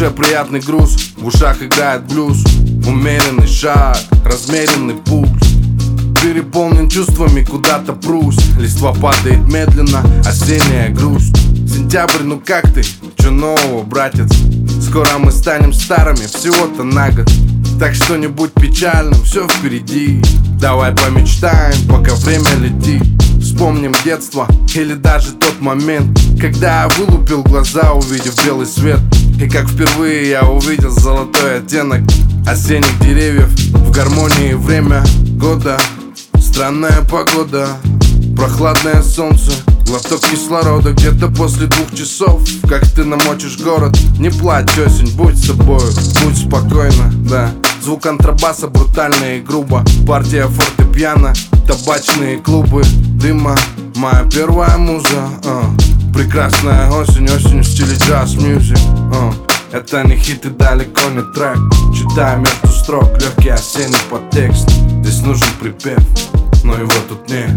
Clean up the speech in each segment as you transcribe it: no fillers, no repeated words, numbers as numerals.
душе приятный груз, в ушах играет блюз. Умеренный шаг, размеренный пульс, переполнен чувствами, куда-то прусь. Листва падает медленно, осенняя грусть. Сентябрь, ну как ты? Чё нового, братец? Скоро мы станем старыми, всего-то на год. Так что не будь печальным, все впереди. Давай помечтаем, пока время летит. Вспомним детство или даже тот момент, когда я вылупил глаза, увидев белый свет. И как впервые я увидел золотой оттенок осенних деревьев. В гармонии время года, странная погода, прохладное солнце, глоток кислорода. Где-то после 2 часов, как ты намочишь город. Не плачь, осень, будь собой, будь спокойна, да. Звук контрабаса брутально и грубо, партия фортепиано, табачные клубы дыма. Моя первая муза, прекрасная осень, осень в стиле джаз-мьюзик. Это не хит и далеко не трек. Читаю между строк легкий осенний подтекст. Здесь нужен припев, но его тут нет.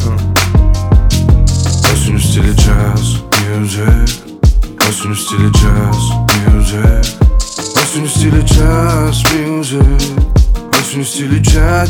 Осень в стиле джаз-мьюзик, осень в стиле джаз-мьюзик, осень в стиле джаз-мьюзик, осень в стиле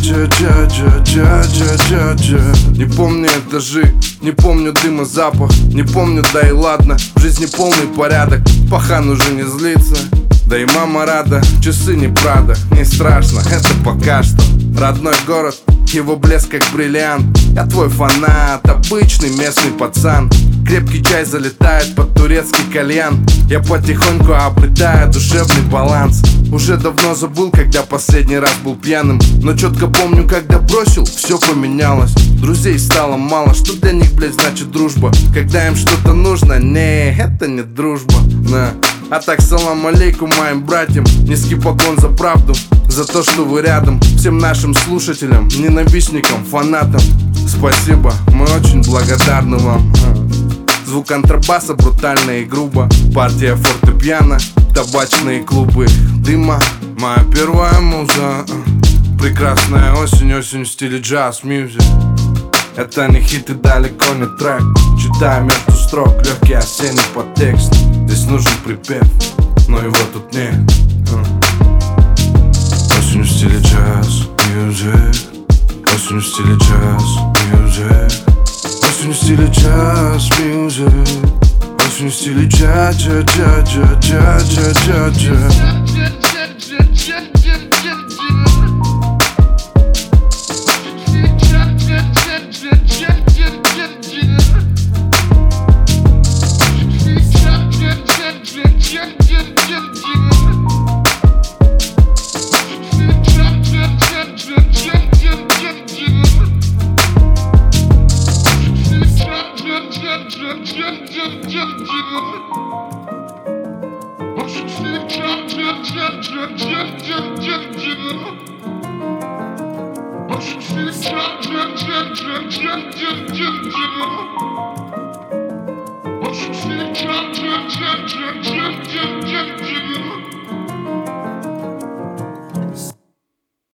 джа-джа-джа-джа-джа-джа-джа. Не помню этажи, не помню дыма, запах, не помню, да и ладно. В жизни полный порядок, пахан уже не злится, да и мама рада. Часы не Прада, не страшно, это пока что. Родной город, его блеск как бриллиант. Я твой фанат, обычный местный пацан. Крепкий чай залетает под турецкий кальян. Я потихоньку обретаю душевный баланс. Уже давно забыл, когда последний раз был пьяным, но четко помню, когда бросил, все поменялось. Друзей стало мало, что для них, блядь, значит дружба? Когда им что-то нужно, не, это не дружба, да. А так салам алейкум моим братьям, низкий поклон за правду, за то, что вы рядом. Всем нашим слушателям, ненавистникам, фанатам спасибо, мы очень благодарны вам. Звук контрабаса брутально и грубо, партия фортепиано, табачные клубы дыма. Моя первая муза, прекрасная осень, осень в стиле джаз-мьюзик. Это не хит и далеко не трек. Читаю между строк легкий осенний подтекст. Здесь нужен припев, но его тут нет. Осень в стиле джаз-мьюзик, осень в стиле джаз-мьюзик, осень в стиле джаз-мьюзик, осень в стиле джа-джа-джа-джа-джа-джа-джа. What you